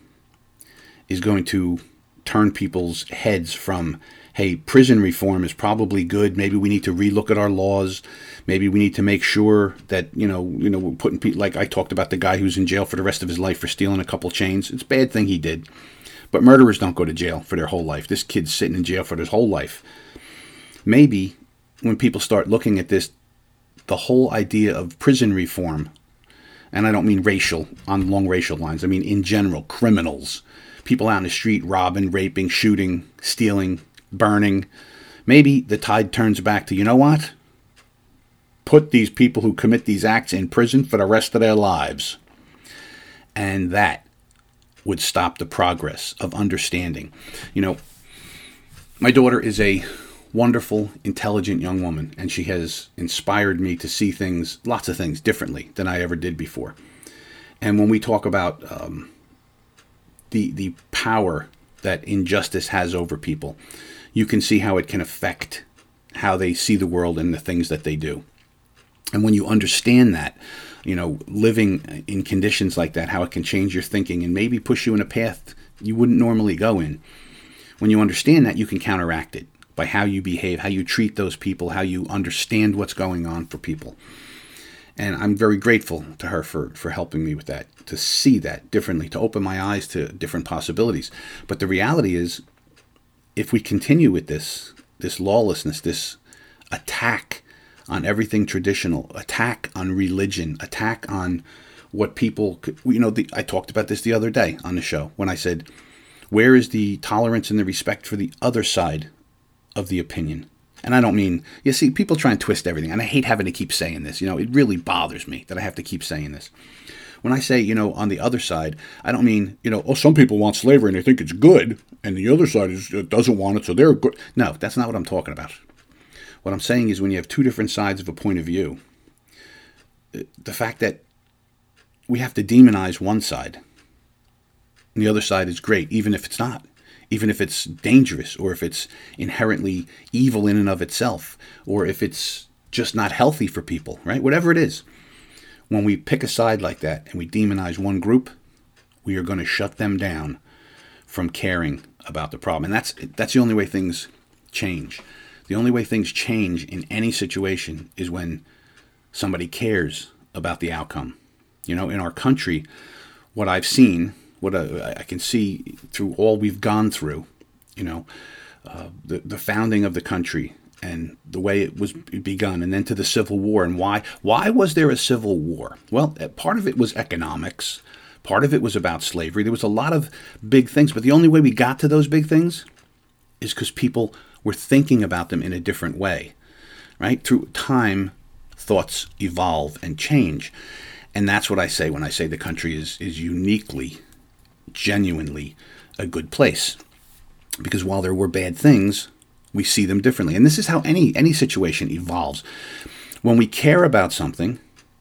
is going to turn people's heads from, hey, prison reform is probably good. Maybe we need to relook at our laws. Maybe we need to make sure that, you know, you know, we're putting people, like I talked about the guy who's in jail for the rest of his life for stealing a couple chains. It's a bad thing he did. But murderers don't go to jail for their whole life. This kid's sitting in jail for his whole life. Maybe when people start looking at this, the whole idea of prison reform, and I don't mean racial, on long racial lines, I mean in general, criminals, people out in the street robbing, raping, shooting, stealing, burning. Maybe the tide turns back to, you know what? Put these people who commit these acts in prison for the rest of their lives. And that would stop the progress of understanding. You know, my daughter is a wonderful, intelligent young woman, and she has inspired me to see things, lots of things, differently than I ever did before. And when we talk about um, the the power that injustice has over people, you can see how it can affect how they see the world and the things that they do. And when you understand that, you know, living in conditions like that, how it can change your thinking and maybe push you in a path you wouldn't normally go in. When you understand that, you can counteract it by how you behave, how you treat those people, how you understand what's going on for people. And I'm very grateful to her for, for helping me with that, to see that differently, to open my eyes to different possibilities. But the reality is, if we continue with this, this lawlessness, this attack on everything traditional, attack on religion, attack on what people, could, you know, the, I talked about this the other day on the show when I said, where is the tolerance and the respect for the other side of the opinion? And I don't mean, you see, people try and twist everything, and I hate having to keep saying this. You know, it really bothers me that I have to keep saying this. When I say, you know, on the other side, I don't mean, you know, oh, some people want slavery and they think it's good, and the other side is, uh, doesn't want it, so they're good. No, that's not what I'm talking about. What I'm saying is when you have two different sides of a point of view, the fact that we have to demonize one side, and the other side is great, even if it's not. Even if it's dangerous, or if it's inherently evil in and of itself, or if it's just not healthy for people, right? Whatever it is. When we pick a side like that and we demonize one group, we are going to shut them down from caring about the problem. And that's that's the only way things change. The only way things change in any situation is when somebody cares about the outcome. You know, in our country, what I've seen, what I, I can see through all we've gone through, you know, uh, the, the founding of the country and the way it was begun, and then to the Civil War. And why why was there a Civil War? Well, part of it was economics. Part of it was about slavery. There was a lot of big things, but the only way we got to those big things is because people were thinking about them in a different way, right? Through time, thoughts evolve and change. And that's what I say when I say the country is is uniquely, genuinely a good place. Because while there were bad things, we see them differently. And this is how any any situation evolves. When we care about something,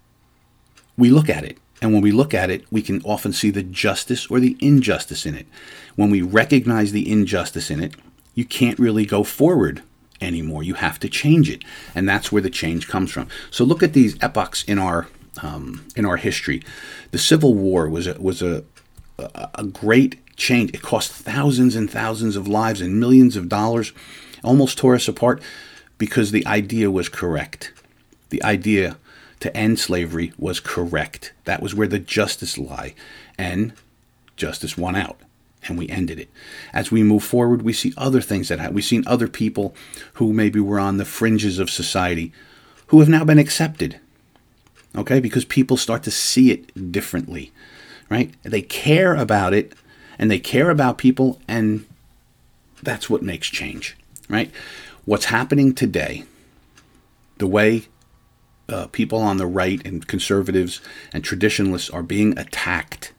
we look at it. And when we look at it, we can often see the justice or the injustice in it. When we recognize the injustice in it, you can't really go forward anymore. You have to change it. And that's where the change comes from. So look at these epochs in our um, in our history. The Civil War was a, was a, a, a great change. It cost thousands and thousands of lives and millions of dollars. Almost tore us apart because the idea was correct. The idea to end slavery was correct. That was where the justice lay. And justice won out. And we ended it. As we move forward, we see other things that happen. We've seen other people who maybe were on the fringes of society who have now been accepted. Okay? Because people start to see it differently. Right? They care about it, and they care about people, and that's what makes change. Right? What's happening today, the way uh, people on the right and conservatives and traditionalists are being attacked,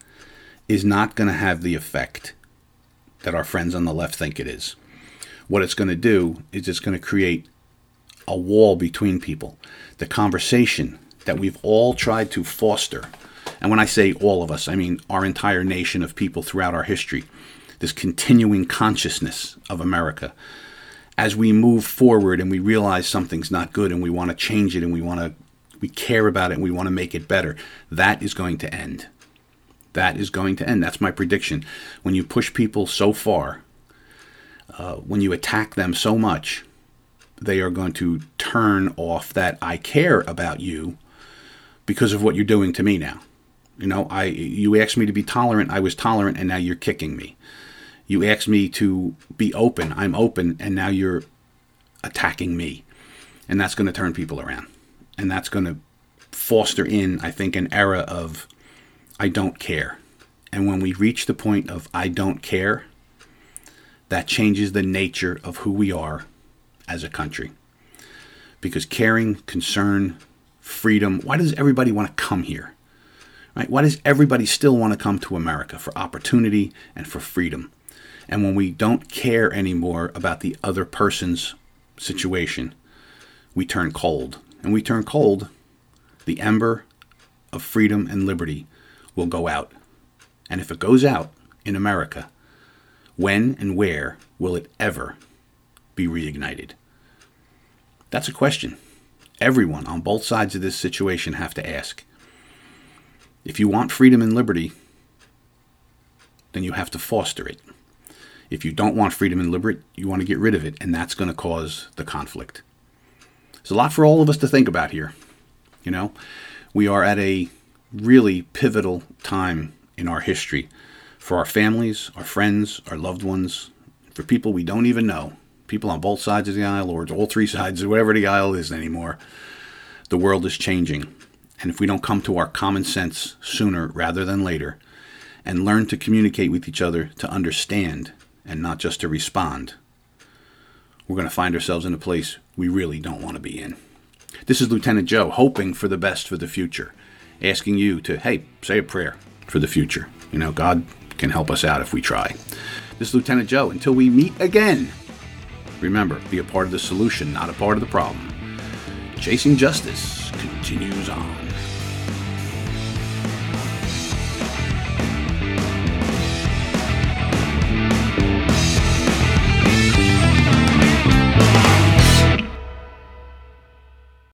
is not going to have the effect that our friends on the left think it is. What it's going to do is it's going to create a wall between people. The conversation that we've all tried to foster, and when I say all of us, I mean our entire nation of people throughout our history, this continuing consciousness of America. As we move forward and we realize something's not good and we want to change it and we want to, we care about it and we want to make it better, that is going to end. That is going to end. That's my prediction. When you push people so far, uh, when you attack them so much, they are going to turn off that I care about you because of what you're doing to me now. You know, I you asked me to be tolerant, I was tolerant, and now you're kicking me. You asked me to be open, I'm open, and now you're attacking me. And that's going to turn people around. And that's going to foster in, I think, an era of I don't care. And when we reach the point of I don't care, that changes the nature of who we are as a country. Because caring, concern, freedom, why does everybody want to come here? Right? Why does everybody still want to come to America? For opportunity and for freedom. And when we don't care anymore about the other person's situation, we turn cold. And we turn cold, the ember of freedom and liberty will go out. And if it goes out in America, when and where will it ever be reignited? That's a question everyone on both sides of this situation have to ask. If you want freedom and liberty, then you have to foster it. If you don't want freedom and liberty, you want to get rid of it, and that's going to cause the conflict. There's a lot for all of us to think about here. You know, we are at a really pivotal time in our history for our families, our friends, our loved ones, for people we don't even know, people on both sides of the aisle or all three sides, or whatever the aisle is anymore. The world is changing. And if we don't come to our common sense sooner rather than later and learn to communicate with each other to understand and not just to respond, we're going to find ourselves in a place we really don't want to be in. This is Lieutenant Joe, hoping for the best for the future, asking you to, hey, say a prayer for the future. You know, God can help us out if we try. This is Lieutenant Joe. Until we meet again, remember, be a part of the solution, not a part of the problem. Chasing Justice continues on.